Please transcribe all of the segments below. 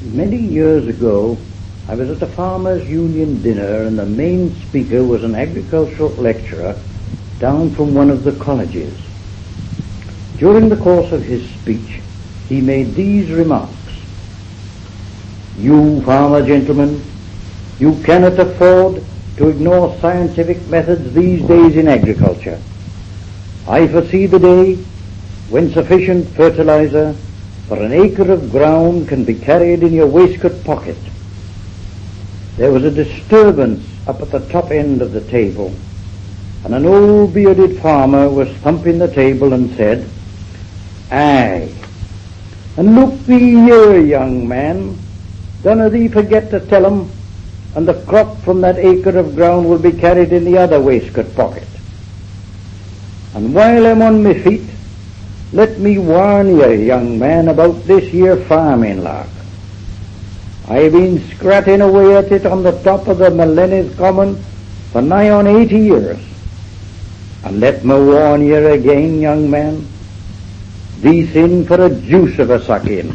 Many years ago, I was at a farmers' union dinner, and the main speaker was an agricultural lecturer down from one of the colleges. During the course of his speech, he made these remarks. You farmer gentlemen, you cannot afford to ignore scientific methods these days in agriculture. I foresee the day when sufficient fertilizer for an acre of ground can be carried in your waistcoat pocket. There was a disturbance up at the top end of the table, and an old bearded farmer was thumping the table and said, Aye, and look thee here, young man, dunna thee forget to tell 'em, and the crop from that acre of ground will be carried in the other waistcoat pocket. And while I'm on my feet, let me warn you, young man, about this here farming lark. I've been scratting away at it on the top of the Melennith Common for nigh on 80 years. And let me warn you again, young man, thee's in for a juice of a suck-in.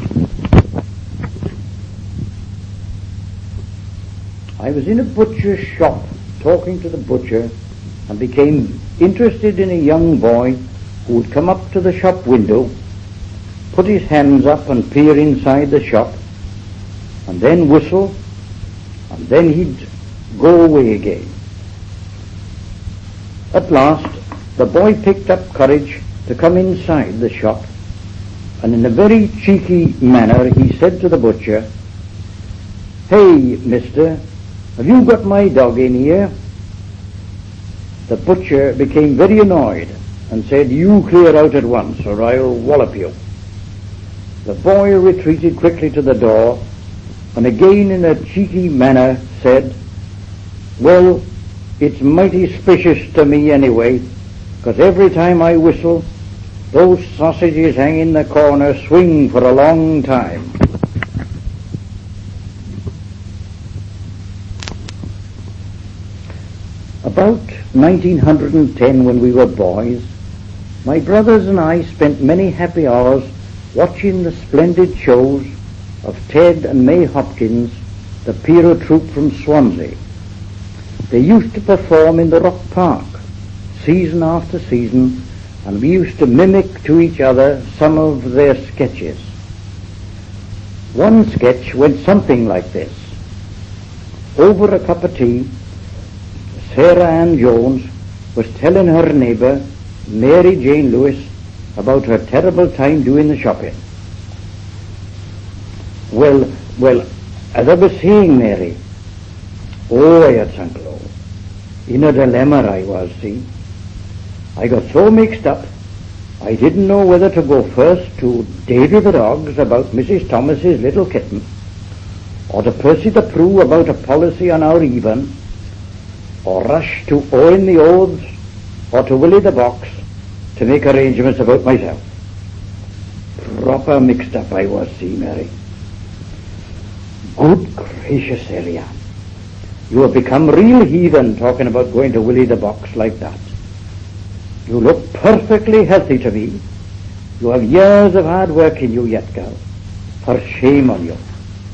I was in a butcher's shop talking to the butcher, and became interested in a young boy who would come up to the shop window, put his hands up and peer inside the shop, and then whistle, and then he'd go away again. At last, the boy picked up courage to come inside the shop, and in a very cheeky manner he said to the butcher, Hey, mister, have you got my dog in here? The butcher became very annoyed and said, You clear out at once, or I'll wallop you. The boy retreated quickly to the door, and again in a cheeky manner said, Well, it's mighty suspicious to me anyway, 'cause every time I whistle, those sausages hang in the corner swing for a long time. About 1910, when we were boys, my brothers and I spent many happy hours watching the splendid shows of Ted and May Hopkins, the Piero troupe from Swansea. They used to perform in the Rock Park, season after season, and we used to mimic to each other some of their sketches. One sketch went something like this. Over a cup of tea, Sarah Ann Jones was telling her neighbour, Mary Jane Lewis, about her terrible time doing the shopping. Well, as I was saying, Mary, I had sunk low. In a dilemma I was, see. I got so mixed up, I didn't know whether to go first to Davy the Dogs about Mrs. Thomas's little kitten, or to Percy the Prue about a policy on our even, or rush to Owen the Oaths, or to Willie the Box to make arrangements about myself. Proper mixed up I was, see, Mary. Good gracious, Celia, you have become real heathen talking about going to Willie the Box like that. You look perfectly healthy to me. You have years of hard work in you yet, girl. For shame on you.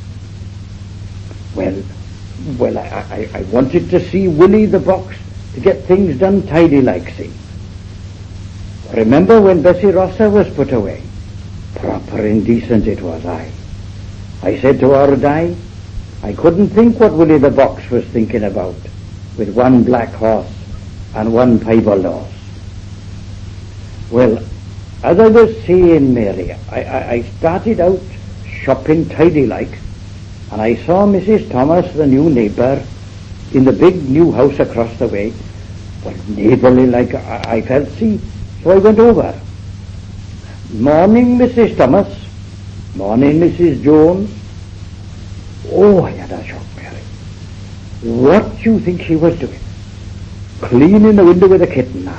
Well, I wanted to see Willie the Box to get things done tidy like, see. Remember when Bessie Rosser was put away? Proper indecent it was, I said to her, Di, I couldn't think what Willie the Box was thinking about, with one black horse and one piebald horse. Well, as I was saying, Mary, I started out shopping tidy like, and I saw Mrs. Thomas, the new neighbour, in the big new house across the way. Well, neighbourly like I felt, see, so I went over. Morning, Mrs. Thomas. Morning, Mrs. Jones. I had a shock, Mary. What do you think she was doing? Cleaning the window with a kitten,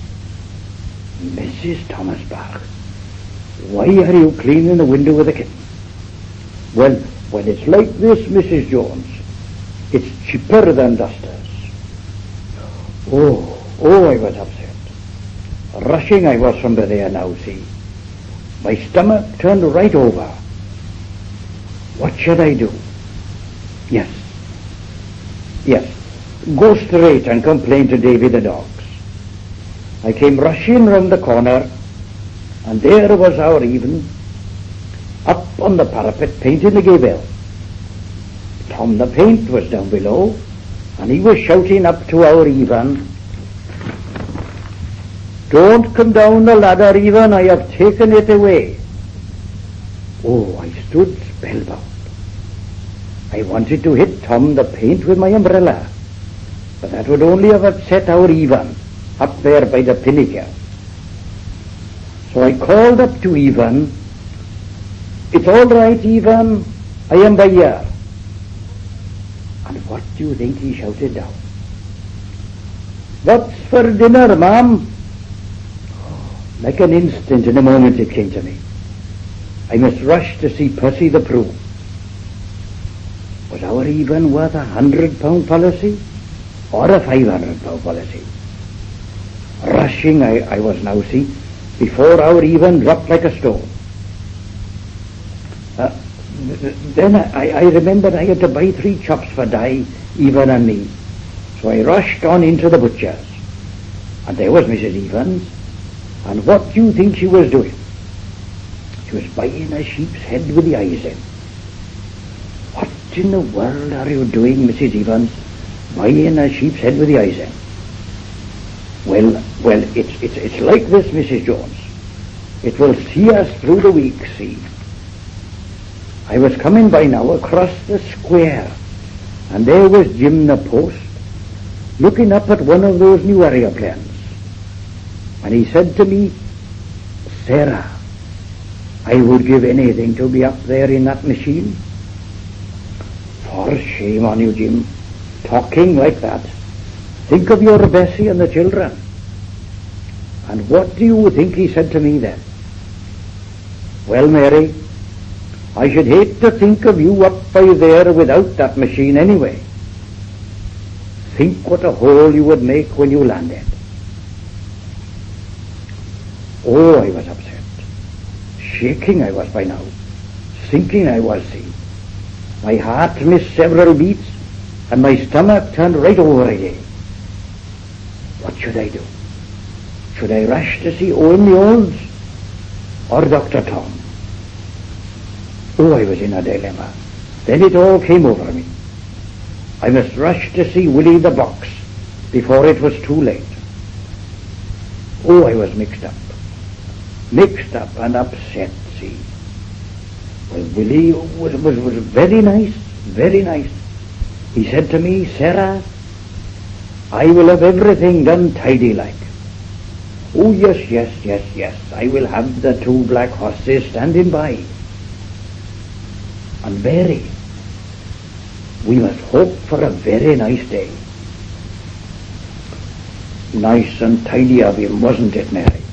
Mrs. Thomas Bach, why are you cleaning the window with a kitten? Well, it's like this, Mrs. Jones. It's cheaper than dusters. I was upset. Rushing I was from there now, see. My stomach turned right over. What should I do? Yes. Go straight and complain to Davy the dogs. I came rushing round the corner, and there was our Even, up on the parapet painting the gable. Tom the Paint was down below, and he was shouting up to our Even, "Don't come down the ladder, Even, I have taken it away." Oh, I stood spellbound. I wanted to hit Tom the Paint with my umbrella, but that would only have upset our Even up there by the pinnacle. So I called up to Even, "It's all right, Even, I am by here." And what do you think he shouted down? "What's for dinner, ma'am?" Like an instant, in a moment, it came to me. I must rush to see Pussy the Prue. Was our Even worth £100 policy or a £500 policy? Rushing I was now, see, before our Even dropped like a stone. Then I remembered I had to buy 3 chops for Di, Even and me. So I rushed on into the butcher's. And there was Mrs. Evans. And what do you think she was doing? She was buying a sheep's head with the eyes in. What in the world are you doing, Mrs. Evans, buying a sheep's head with the eyes in? Well, it's like this, Mrs. Jones. It will see us through the week, see. I was coming by now across the square, and there was Jim the post, looking up at one of those new aeroplanes. And he said to me, "Sarah, I would give anything to be up there in that machine." For shame on you, Jim, talking like that. Think of your Bessie and the children. And what do you think he said to me then? "Well, Mary, I should hate to think of you up by there without that machine anyway. Think what a hole you would make when you landed." Oh, I was upset. Shaking I was by now. Sinking I was, see. My heart missed several beats, and my stomach turned right over again. What should I do? Should I rush to see Owen the Olds or Dr. Tom? Oh, I was in a dilemma. Then it all came over me. I must rush to see Willie the Box before it was too late. Oh, I was mixed up and upset, see. Well, Willie was very nice, very nice. He said to me, "Sarah, I will have everything done tidy like. Oh, yes, I will have the 2 black horses standing by. And Mary, we must hope for a very nice day." Nice and tidy of him, wasn't it, Mary?